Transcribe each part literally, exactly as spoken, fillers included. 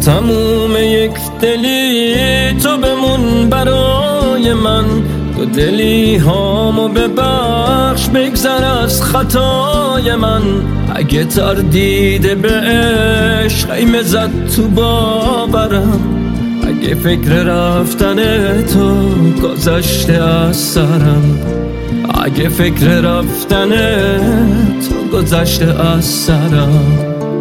تموم یک دلی تو بمون برای من، تو دلی هامو ببخش بگذر از خطای من. اگه تردید به عشق خیمه زد تو باورم، اگه فکر رفتن تو گذشته از سرم، اگه فکر رفتن تو گذشته از سرم.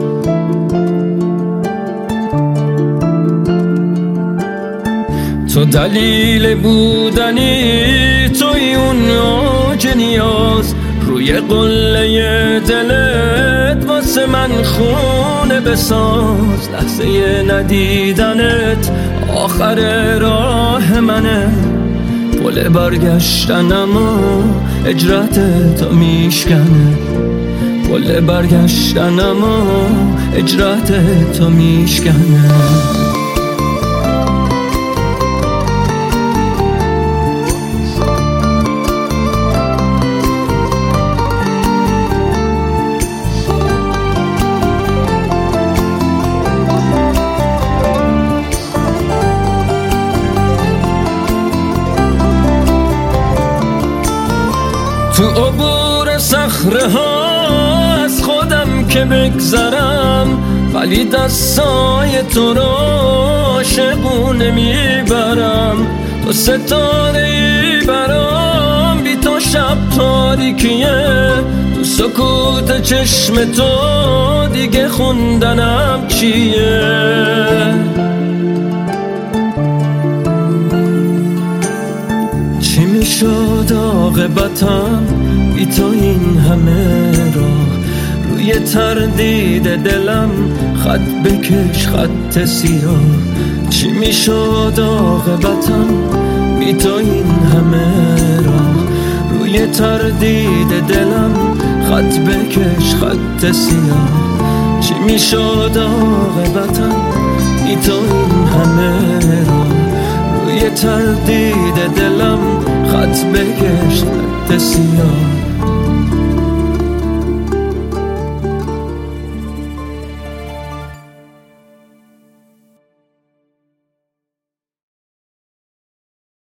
تو دلیل بودنی، توی اون اوج نیاز، روی قله دلت واسه من خونه بساز. لحظه ندیدنت آخر راه منه، پل برگشتنم و اجرت تو میشکنه، پل برگشتنم و اجرت تو میشکنه. تو عبور صخره ها از خودم که بگذرم، ولی دستای تو رو عاشقونه میبرم. تو ستاره ای برام، بی تو شب تاریکیه، تو سکوت چشم تو دیگه خوندنم چیه. چی میشد عاقبتم بی تو این همه راه، روی تردید دلم خط بکش خط سیاه. چی میشد عاقبتم بی تو این همه راه، روی تردید دلم خط بکش خط سیاه. چی میشد عاقبتم بی تو این همه راه، روی تردید دلم خط بکش خط سیاه.